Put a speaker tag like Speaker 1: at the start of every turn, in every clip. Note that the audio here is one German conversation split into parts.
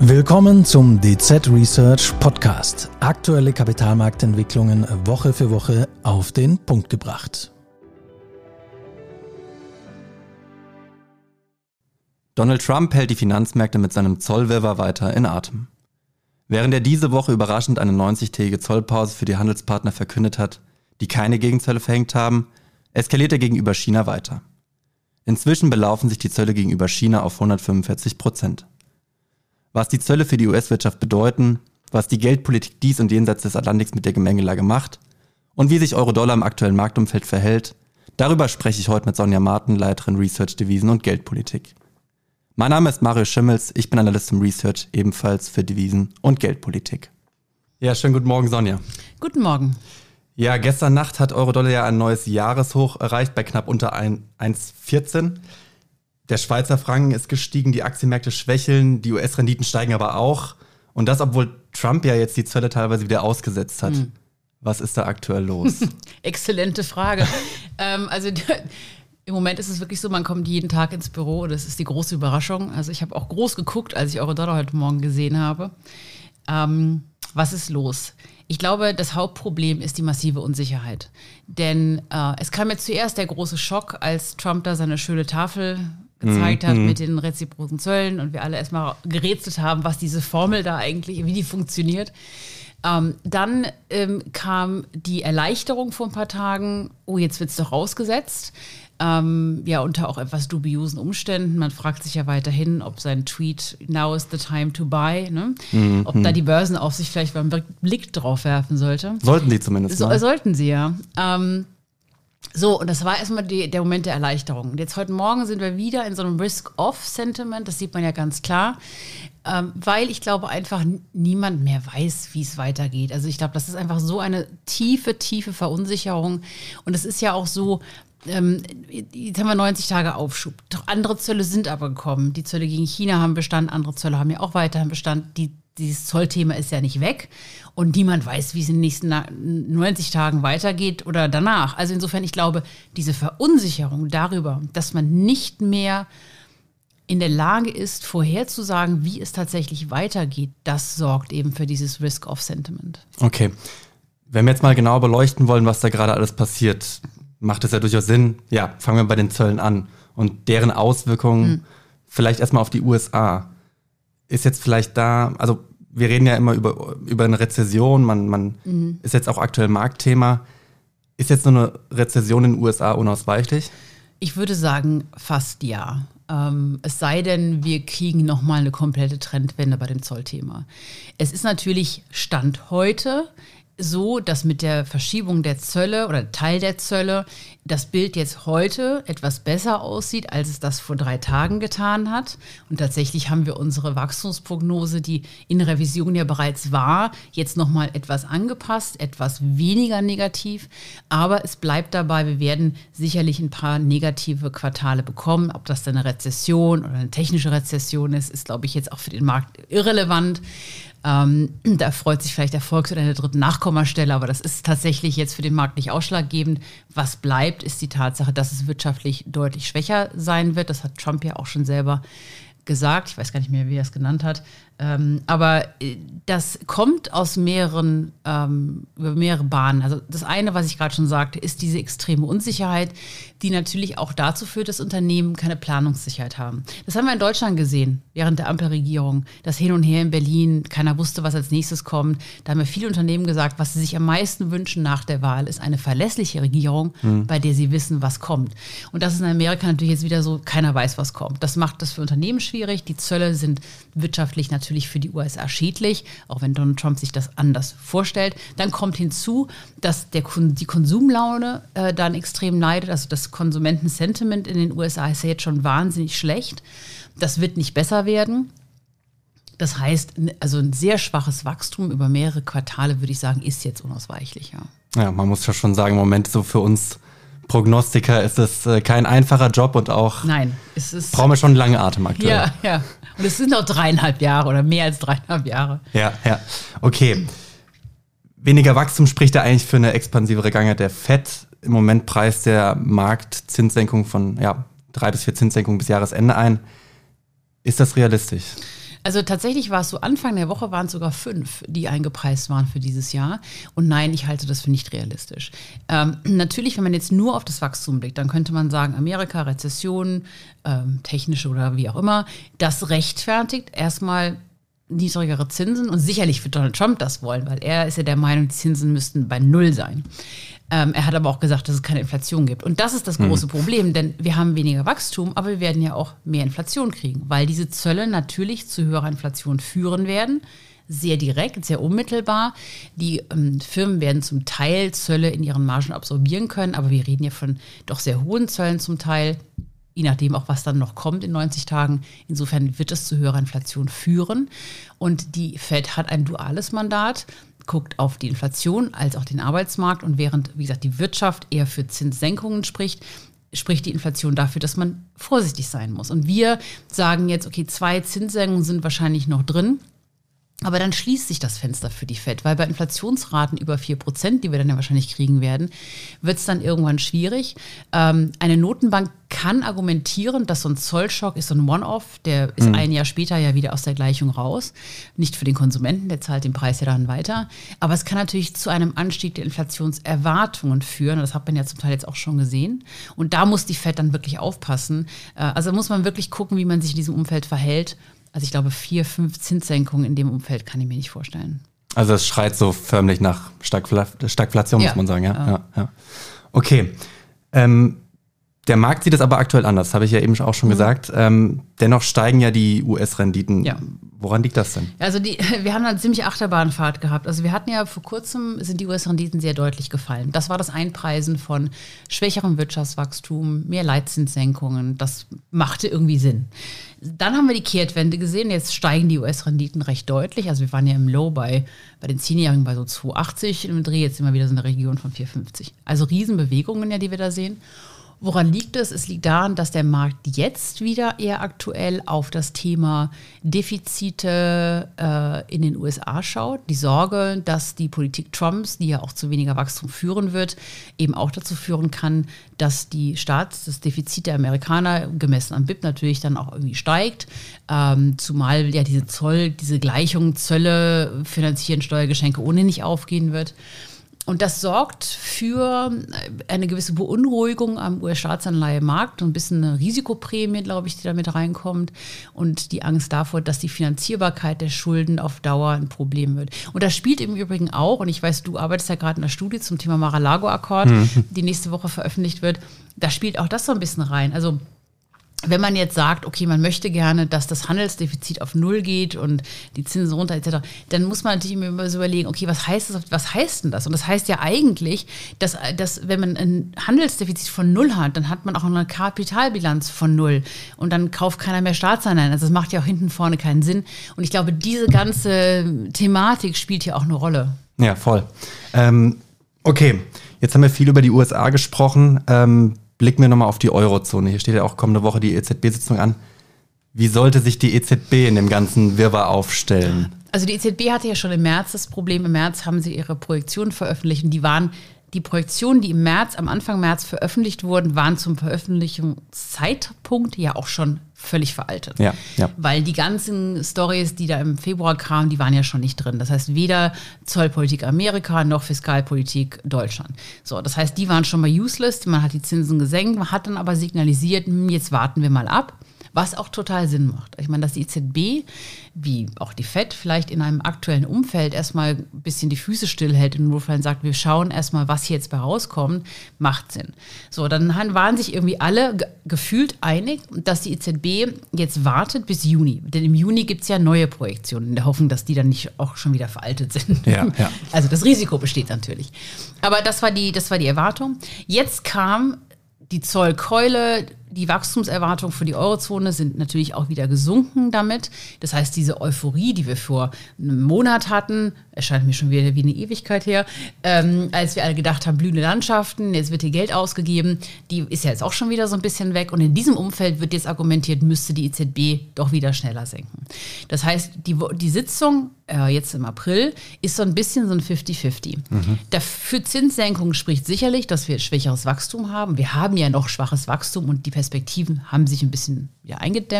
Speaker 1: Willkommen zum DZ Research Podcast. Aktuelle Kapitalmarktentwicklungen Woche für Woche auf den Punkt gebracht.
Speaker 2: Donald Trump hält die Finanzmärkte mit seinem Zollwirrwarr weiter in Atem. Während er diese Woche überraschend eine 90-tägige Zollpause für die Handelspartner verkündet hat, die keine Gegenzölle verhängt haben, eskaliert er gegenüber China weiter. Inzwischen belaufen sich die Zölle gegenüber China auf 145%. Was die Zölle für die US-Wirtschaft bedeuten, was die Geldpolitik dies und jenseits des Atlantiks mit der Gemengelage macht und wie sich Euro-Dollar im aktuellen Marktumfeld verhält, darüber spreche ich heute mit Sonja Marten, Leiterin Research Devisen und Geldpolitik. Mein Name ist Mario Schimmels, ich bin Analyst im Research, ebenfalls für Devisen und Geldpolitik. Ja, schönen guten Morgen, Sonja.
Speaker 3: Guten Morgen.
Speaker 2: Ja, gestern Nacht hat Euro-Dollar ja ein neues Jahreshoch erreicht bei knapp unter 1,14. Der Schweizer Franken ist gestiegen, die Aktienmärkte schwächeln, die US-Renditen steigen aber auch. Und das, obwohl Trump ja jetzt die Zölle teilweise wieder ausgesetzt hat. Was ist da aktuell los?
Speaker 3: Exzellente Frage. Im Moment ist es wirklich so, man kommt jeden Tag ins Büro. Das ist die große Überraschung. Also ich habe auch groß geguckt, als ich Euro-Dollar heute Morgen gesehen habe. Was ist los? Ich glaube, das Hauptproblem ist die massive Unsicherheit. Denn es kam jetzt zuerst der große Schock, als Trump da seine schöne Tafel gezeigt hat mit den reziproken Zöllen und wir alle erstmal gerätselt haben, was diese Formel da eigentlich, wie die funktioniert. Dann kam die Erleichterung vor ein paar Tagen, jetzt wird es doch rausgesetzt. Unter auch etwas dubiosen Umständen. Man fragt sich ja weiterhin, ob sein Tweet "Now is the time to buy", ne? Ob da die Börsenaufsicht vielleicht mal einen Blick drauf werfen sollte.
Speaker 2: Sollten die zumindest.
Speaker 3: Sollten sie, ja. Und das war erstmal der Moment der Erleichterung. Und jetzt heute Morgen sind wir wieder in so einem Risk-Off-Sentiment, das sieht man ja ganz klar, weil ich glaube einfach niemand mehr weiß, wie es weitergeht. Also ich glaube, das ist einfach so eine tiefe, tiefe Verunsicherung. Und es ist ja auch so, jetzt haben wir 90 Tage Aufschub. Doch andere Zölle sind aber gekommen. Die Zölle gegen China haben Bestand, andere Zölle haben ja auch weiterhin Bestand. Dieses Zollthema ist ja nicht weg und niemand weiß, wie es in den nächsten 90 Tagen weitergeht oder danach. Also insofern, ich glaube, diese Verunsicherung darüber, dass man nicht mehr in der Lage ist, vorherzusagen, wie es tatsächlich weitergeht, das sorgt eben für dieses Risk-Off-Sentiment.
Speaker 2: Okay, wenn wir jetzt mal genau beleuchten wollen, was da gerade alles passiert, macht es ja durchaus Sinn. Ja, fangen wir bei den Zöllen an und deren Auswirkungen vielleicht erstmal auf die USA. Ist jetzt vielleicht da, also wir reden ja immer über eine Rezession, man ist jetzt auch aktuell Marktthema. Ist jetzt so eine Rezession in den USA unausweichlich?
Speaker 3: Ich würde sagen, fast ja. Es sei denn, wir kriegen nochmal eine komplette Trendwende bei dem Zollthema. Es ist natürlich Stand heute so, dass mit der Verschiebung der Zölle oder Teil der Zölle das Bild jetzt heute etwas besser aussieht, als es das vor 3 Tagen getan hat. Und tatsächlich haben wir unsere Wachstumsprognose, die in Revision ja bereits war, jetzt nochmal etwas angepasst, etwas weniger negativ. Aber es bleibt dabei, wir werden sicherlich ein paar negative Quartale bekommen. Ob das dann eine Rezession oder eine technische Rezession ist, glaube ich, jetzt auch für den Markt irrelevant. Da freut sich vielleicht der Volks- oder der dritten Nachkommastelle, aber das ist tatsächlich jetzt für den Markt nicht ausschlaggebend. Was bleibt, ist die Tatsache, dass es wirtschaftlich deutlich schwächer sein wird. Das hat Trump ja auch schon selber gesagt. Ich weiß gar nicht mehr, wie er es genannt hat. Aber das kommt aus über mehrere Bahnen. Also das eine, was ich gerade schon sagte, ist diese extreme Unsicherheit, die natürlich auch dazu führt, dass Unternehmen keine Planungssicherheit haben. Das haben wir in Deutschland gesehen, während der Ampelregierung. Das Hin und Her in Berlin, keiner wusste, was als nächstes kommt. Da haben ja viele Unternehmen gesagt, was sie sich am meisten wünschen nach der Wahl, ist eine verlässliche Regierung, bei der sie wissen, was kommt. Und das ist in Amerika natürlich jetzt wieder so, keiner weiß, was kommt. Das macht das für Unternehmen schwierig. Die Zölle sind wirtschaftlich natürlich für die USA schädlich, auch wenn Donald Trump sich das anders vorstellt. Dann kommt hinzu, dass die Konsumlaune dann extrem leidet. Also das Konsumentensentiment in den USA ist ja jetzt schon wahnsinnig schlecht. Das wird nicht besser werden. Das heißt, also ein sehr schwaches Wachstum über mehrere Quartale, würde ich sagen, ist jetzt unausweichlich.
Speaker 2: Ja, man muss ja schon sagen, im Moment so für uns Prognostiker ist es kein einfacher Job und auch brauchen wir schon einen langen Atem aktuell.
Speaker 3: Ja. Und es sind noch 3,5 Jahre oder mehr als 3,5 Jahre.
Speaker 2: Ja. Okay. Weniger Wachstum spricht ja eigentlich für eine expansivere Gangart der FED. Im Moment preist der Markt Zinssenkung von 3 bis 4 Zinssenkungen bis Jahresende ein. Ist das realistisch?
Speaker 3: Also tatsächlich war es so, Anfang der Woche waren es sogar 5, die eingepreist waren für dieses Jahr. Und nein, ich halte das für nicht realistisch. Natürlich, wenn man jetzt nur auf das Wachstum blickt, dann könnte man sagen, Amerika, Rezession, technische oder wie auch immer, das rechtfertigt erstmal niedrigere Zinsen. Und sicherlich wird Donald Trump das wollen, weil er ist ja der Meinung, die Zinsen müssten bei 0 sein. Er hat aber auch gesagt, dass es keine Inflation gibt. Und das ist das große Problem, denn wir haben weniger Wachstum, aber wir werden ja auch mehr Inflation kriegen, weil diese Zölle natürlich zu höherer Inflation führen werden. Sehr direkt, sehr unmittelbar. Die Firmen werden zum Teil Zölle in ihren Margen absorbieren können, aber wir reden ja von doch sehr hohen Zöllen zum Teil, je nachdem auch, was dann noch kommt in 90 Tagen. Insofern wird es zu höherer Inflation führen. Und die Fed hat ein duales Mandat, guckt auf die Inflation als auch den Arbeitsmarkt. Und während, wie gesagt, die Wirtschaft eher für Zinssenkungen spricht die Inflation dafür, dass man vorsichtig sein muss. Und wir sagen jetzt, okay, 2 Zinssenkungen sind wahrscheinlich noch drin. Aber dann schließt sich das Fenster für die Fed, weil bei Inflationsraten über 4%, die wir dann ja wahrscheinlich kriegen werden, wird es dann irgendwann schwierig. Eine Notenbank kann argumentieren, dass so ein Zollschock ist so ein One-Off, der ist ein Jahr später ja wieder aus der Gleichung raus. Nicht für den Konsumenten, der zahlt den Preis ja dann weiter. Aber es kann natürlich zu einem Anstieg der Inflationserwartungen führen. Und das hat man ja zum Teil jetzt auch schon gesehen. Und da muss die Fed dann wirklich aufpassen. Also muss man wirklich gucken, wie man sich in diesem Umfeld verhält. Also ich glaube, 4, 5 Zinssenkungen in dem Umfeld kann ich mir nicht vorstellen.
Speaker 2: Also es schreit so förmlich nach Stagflation, muss man sagen. Ja. Okay. Der Markt sieht es aber aktuell anders, das habe ich ja eben auch schon gesagt. Dennoch steigen ja die US-Renditen. Ja. Woran liegt das denn?
Speaker 3: Also wir haben eine ziemlich Achterbahnfahrt gehabt. Also wir hatten ja vor kurzem, sind die US-Renditen sehr deutlich gefallen. Das war das Einpreisen von schwächerem Wirtschaftswachstum, mehr Leitzinssenkungen. Das machte irgendwie Sinn. Dann haben wir die Kehrtwende gesehen. Jetzt steigen die US-Renditen recht deutlich. Also wir waren ja im Low bei den 10-Jährigen bei so 2,80 im Dreh. Jetzt sind wir wieder so in der Region von 4,50. Also Riesenbewegungen, ja, die wir da sehen. Woran liegt es? Es liegt daran, dass der Markt jetzt wieder eher aktuell auf das Thema Defizite in den USA schaut. Die Sorge, dass die Politik Trumps, die ja auch zu weniger Wachstum führen wird, eben auch dazu führen kann, dass das Defizit der Amerikaner, gemessen am BIP natürlich, dann auch irgendwie steigt. Zumal ja diese Gleichung Zölle finanzieren, Steuergeschenke ohnehin nicht aufgehen wird. Und das sorgt für eine gewisse Beunruhigung am US-Staatsanleihemarkt und ein bisschen eine Risikoprämie, glaube ich, die da mit reinkommt und die Angst davor, dass die Finanzierbarkeit der Schulden auf Dauer ein Problem wird. Und das spielt im Übrigen auch, und ich weiß, du arbeitest ja gerade in der Studie zum Thema Mar-a-Lago-Akkord, die nächste Woche veröffentlicht wird, da spielt auch das so ein bisschen rein. Also wenn man jetzt sagt, okay, man möchte gerne, dass das Handelsdefizit auf 0 geht und die Zinsen runter etc., dann muss man natürlich immer so überlegen, okay, was heißt denn das? Und das heißt ja eigentlich, dass wenn man ein Handelsdefizit von 0 hat, dann hat man auch eine Kapitalbilanz von 0 und dann kauft keiner mehr Staatsanleihen. Also das macht ja auch hinten vorne keinen Sinn. Und ich glaube, diese ganze Thematik spielt hier auch eine Rolle.
Speaker 2: Ja, voll. Okay, jetzt haben wir viel über die USA gesprochen. Blicken wir nochmal auf die Eurozone. Hier steht ja auch kommende Woche die EZB-Sitzung an. Wie sollte sich die EZB in dem ganzen Wirrwarr aufstellen?
Speaker 3: Also die EZB hatte ja schon im März das Problem. Im März haben sie ihre Projektionen veröffentlicht. Und die Projektionen, die am Anfang März veröffentlicht wurden, waren zum Veröffentlichungszeitpunkt ja auch schon völlig veraltet. Ja. Weil die ganzen Stories, die da im Februar kamen, die waren ja schon nicht drin. Das heißt, weder Zollpolitik Amerika noch Fiskalpolitik Deutschland. So, das heißt, die waren schon mal useless. Man hat die Zinsen gesenkt, man hat dann aber signalisiert, jetzt warten wir mal ab. Was auch total Sinn macht. Ich meine, dass die EZB, wie auch die FED, vielleicht in einem aktuellen Umfeld erstmal ein bisschen die Füße stillhält und nur sagt, wir schauen erstmal, was hier jetzt bei rauskommt, macht Sinn. So, dann waren sich irgendwie alle gefühlt einig, dass die EZB jetzt wartet bis Juni. Denn im Juni gibt es ja neue Projektionen, in der Hoffnung, dass die dann nicht auch schon wieder veraltet sind. Ja. Also das Risiko besteht natürlich. Aber das war die Erwartung. Jetzt kam die Zollkeule, die Wachstumserwartungen für die Eurozone sind natürlich auch wieder gesunken damit. Das heißt, diese Euphorie, die wir vor einem Monat hatten, erscheint mir schon wieder wie eine Ewigkeit her, als wir alle gedacht haben, blühende Landschaften, jetzt wird hier Geld ausgegeben, die ist ja jetzt auch schon wieder so ein bisschen weg. Und in diesem Umfeld wird jetzt argumentiert, müsste die EZB doch wieder schneller senken. Das heißt, die Sitzung jetzt im April ist so ein bisschen so ein 50-50. Für Zinssenkungen spricht sicherlich, dass wir schwächeres Wachstum haben. Wir haben ja noch schwaches Wachstum und die Perspektiven haben sich ein bisschen eingedämpft.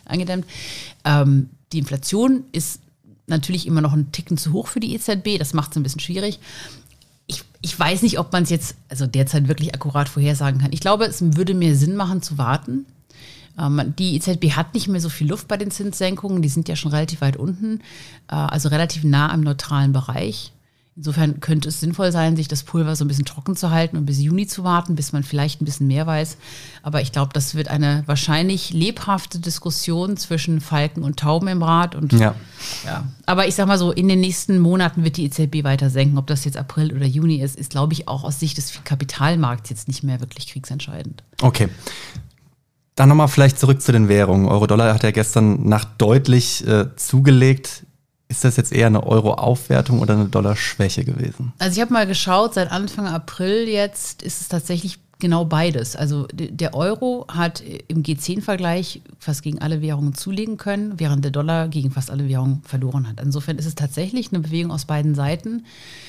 Speaker 3: eingedämmt. Die Inflation ist natürlich immer noch ein Ticken zu hoch für die EZB. Das macht es ein bisschen schwierig. Ich weiß nicht, ob man es jetzt derzeit wirklich akkurat vorhersagen kann. Ich glaube, es würde mehr Sinn machen zu warten. Die EZB hat nicht mehr so viel Luft bei den Zinssenkungen. Die sind ja schon relativ weit unten, also relativ nah am neutralen Bereich. Insofern könnte es sinnvoll sein, sich das Pulver so ein bisschen trocken zu halten und bis Juni zu warten, bis man vielleicht ein bisschen mehr weiß. Aber ich glaube, das wird eine wahrscheinlich lebhafte Diskussion zwischen Falken und Tauben im Rat. Und ja. Aber ich sag mal so, in den nächsten Monaten wird die EZB weiter senken. Ob das jetzt April oder Juni ist, glaube ich, auch aus Sicht des Kapitalmarkts jetzt nicht mehr wirklich kriegsentscheidend.
Speaker 2: Okay. Dann nochmal vielleicht zurück zu den Währungen. Euro-Dollar hat ja gestern Nacht deutlich zugelegt. Ist das jetzt eher eine Euro-Aufwertung oder eine Dollar-Schwäche gewesen?
Speaker 3: Also ich habe mal geschaut, seit Anfang April jetzt ist es tatsächlich genau beides. Also der Euro hat im G10-Vergleich fast gegen alle Währungen zulegen können, während der Dollar gegen fast alle Währungen verloren hat. Insofern ist es tatsächlich eine Bewegung aus beiden Seiten.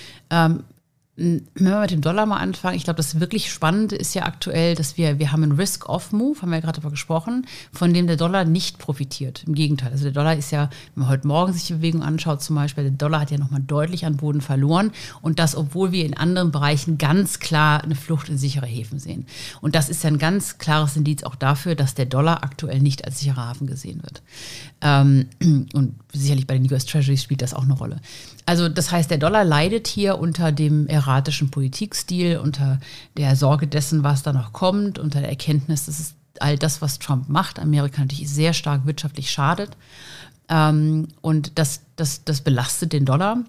Speaker 3: Wenn wir mit dem Dollar mal anfangen, ich glaube, das wirklich Spannende ist ja aktuell, dass wir haben einen Risk-Off-Move, haben wir ja gerade darüber gesprochen, von dem der Dollar nicht profitiert. Im Gegenteil, also der Dollar ist ja, wenn man heute Morgen sich die Bewegung anschaut zum Beispiel, der Dollar hat ja nochmal deutlich an Boden verloren und das, obwohl wir in anderen Bereichen ganz klar eine Flucht in sichere Häfen sehen. Und das ist ja ein ganz klares Indiz auch dafür, dass der Dollar aktuell nicht als sicherer Hafen gesehen wird. Und sicherlich bei den US Treasuries spielt das auch eine Rolle. Also das heißt, der Dollar leidet hier unter dem erratischen Politikstil, unter der Sorge dessen, was da noch kommt, unter der Erkenntnis, dass es all das, was Trump macht, Amerika natürlich sehr stark wirtschaftlich schadet. Und das belastet den Dollar.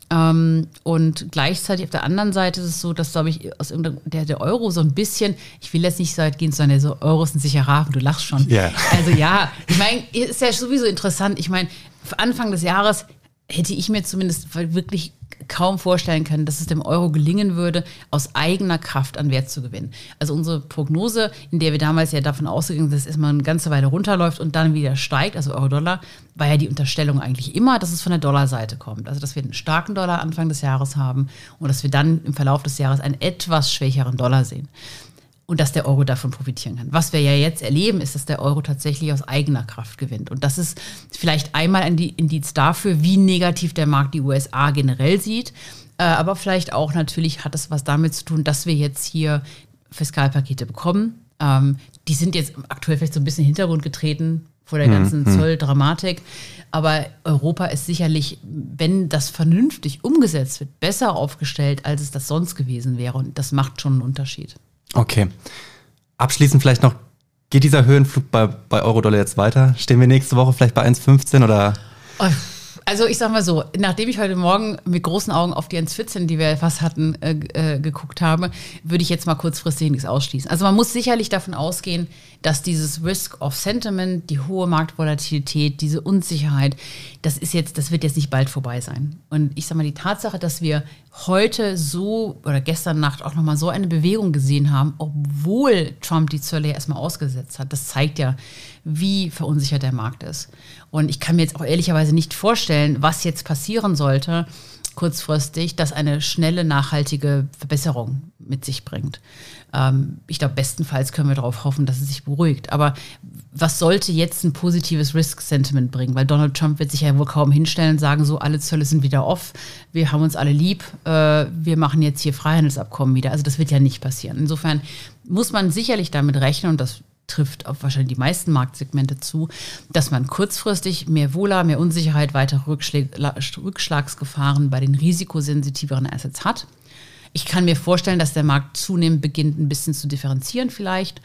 Speaker 3: Und gleichzeitig auf der anderen Seite ist es so, dass, glaube ich, aus der Euro so ein bisschen, ich will jetzt nicht so weit gehen, sondern der Euro ist ein sicherer Hafen, du lachst schon.
Speaker 2: Yeah.
Speaker 3: Also ja, ich meine, ist ja sowieso interessant. Ich meine, Anfang des Jahres hätte ich mir zumindest wirklich kaum vorstellen können, dass es dem Euro gelingen würde, aus eigener Kraft an Wert zu gewinnen. Also unsere Prognose, in der wir damals ja davon ausgegangen sind, dass es erstmal eine ganze Weile runterläuft und dann wieder steigt, also Euro-Dollar, war ja die Unterstellung eigentlich immer, dass es von der Dollarseite kommt. Also dass wir einen starken Dollar Anfang des Jahres haben und dass wir dann im Verlauf des Jahres einen etwas schwächeren Dollar sehen. Und dass der Euro davon profitieren kann. Was wir ja jetzt erleben, ist, dass der Euro tatsächlich aus eigener Kraft gewinnt. Und das ist vielleicht einmal ein Indiz dafür, wie negativ der Markt die USA generell sieht. Aber vielleicht auch natürlich hat es was damit zu tun, dass wir jetzt hier Fiskalpakete bekommen. Die sind jetzt aktuell vielleicht so ein bisschen in den Hintergrund getreten vor der ganzen Zolldramatik. Aber Europa ist sicherlich, wenn das vernünftig umgesetzt wird, besser aufgestellt, als es das sonst gewesen wäre. Und das macht schon einen Unterschied.
Speaker 2: Okay. Abschließend vielleicht noch, geht dieser Höhenflug bei Euro-Dollar jetzt weiter? Stehen wir nächste Woche vielleicht bei 1,15 oder?
Speaker 3: Also ich sag mal so, nachdem ich heute Morgen mit großen Augen auf die 1,14, die wir fast hatten, geguckt habe, würde ich jetzt mal kurzfristig nichts ausschließen. Also man muss sicherlich davon ausgehen, dass dieses Risk of Sentiment, die hohe Marktvolatilität, diese Unsicherheit, das wird jetzt nicht bald vorbei sein. Und ich sag mal, die Tatsache, dass wir heute so oder gestern Nacht auch nochmal so eine Bewegung gesehen haben, obwohl Trump die Zölle ja erstmal ausgesetzt hat, das zeigt ja, wie verunsichert der Markt ist. Und ich kann mir jetzt auch ehrlicherweise nicht vorstellen, was jetzt passieren sollte, kurzfristig, das eine schnelle, nachhaltige Verbesserung mit sich bringt. Ich glaube, bestenfalls können wir darauf hoffen, dass es sich beruhigt. Aber was sollte jetzt ein positives Risk-Sentiment bringen? Weil Donald Trump wird sich ja wohl kaum hinstellen und sagen, so, alle Zölle sind wieder off, wir haben uns alle lieb, wir machen jetzt hier Freihandelsabkommen wieder. Also das wird ja nicht passieren. Insofern muss man sicherlich damit rechnen, und das trifft auf wahrscheinlich die meisten Marktsegmente zu, dass man kurzfristig mehr Wohler, mehr Unsicherheit, weitere Rückschlagsgefahren bei den risikosensitiveren Assets hat. Ich kann mir vorstellen, dass der Markt zunehmend beginnt, ein bisschen zu differenzieren vielleicht.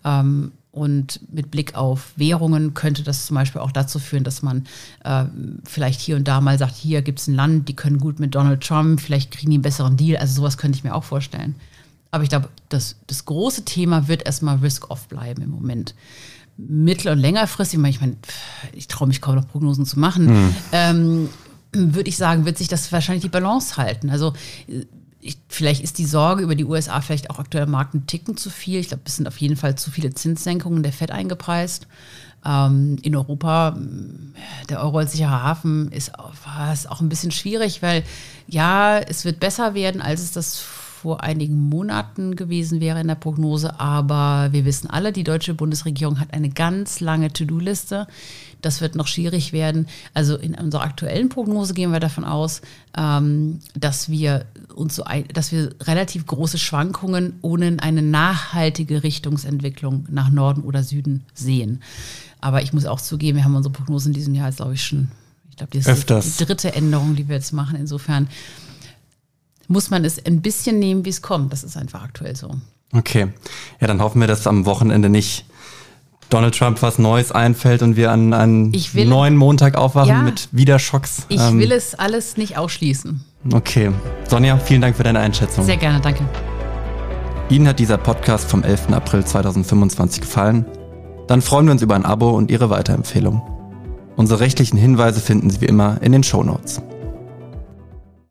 Speaker 3: Und mit Blick auf Währungen könnte das zum Beispiel auch dazu führen, dass man vielleicht hier und da mal sagt, hier gibt es ein Land, die können gut mit Donald Trump, vielleicht kriegen die einen besseren Deal. Also sowas könnte ich mir auch vorstellen. Aber ich glaube, das große Thema wird erstmal Risk-Off bleiben im Moment. Mittel- und längerfristig, ich traue mich kaum noch Prognosen zu machen, würde ich sagen, wird sich das wahrscheinlich die Balance halten. Also vielleicht ist die Sorge über die USA vielleicht auch aktuell am Markt ein Ticken zu viel. Ich glaube, es sind auf jeden Fall zu viele Zinssenkungen der Fed eingepreist. In Europa, der Euro als sicherer Hafen, war es auch ein bisschen schwierig, weil ja, es wird besser werden, als es das vor einigen Monaten gewesen wäre in der Prognose. Aber wir wissen alle, die deutsche Bundesregierung hat eine ganz lange To-Do-Liste. Das wird noch schwierig werden. Also in unserer aktuellen Prognose gehen wir davon aus, dass wir relativ große Schwankungen ohne eine nachhaltige Richtungsentwicklung nach Norden oder Süden sehen. Aber ich muss auch zugeben, wir haben unsere Prognose in diesem Jahr jetzt, glaube ich, schon, das ist die dritte Änderung, die wir jetzt machen. Insofern muss man es ein bisschen nehmen, wie es kommt. Das ist einfach aktuell so.
Speaker 2: Okay. Ja, dann hoffen wir, dass am Wochenende nicht Donald Trump was Neues einfällt und wir an einen neuen Montag aufwachen mit wieder Schocks.
Speaker 3: Ich will es alles nicht ausschließen.
Speaker 2: Okay. Sonja, vielen Dank für deine Einschätzung.
Speaker 3: Sehr gerne, danke.
Speaker 2: Ihnen hat dieser Podcast vom 11. April 2025 gefallen? Dann freuen wir uns über ein Abo und Ihre Weiterempfehlung. Unsere rechtlichen Hinweise finden Sie wie immer in den Shownotes.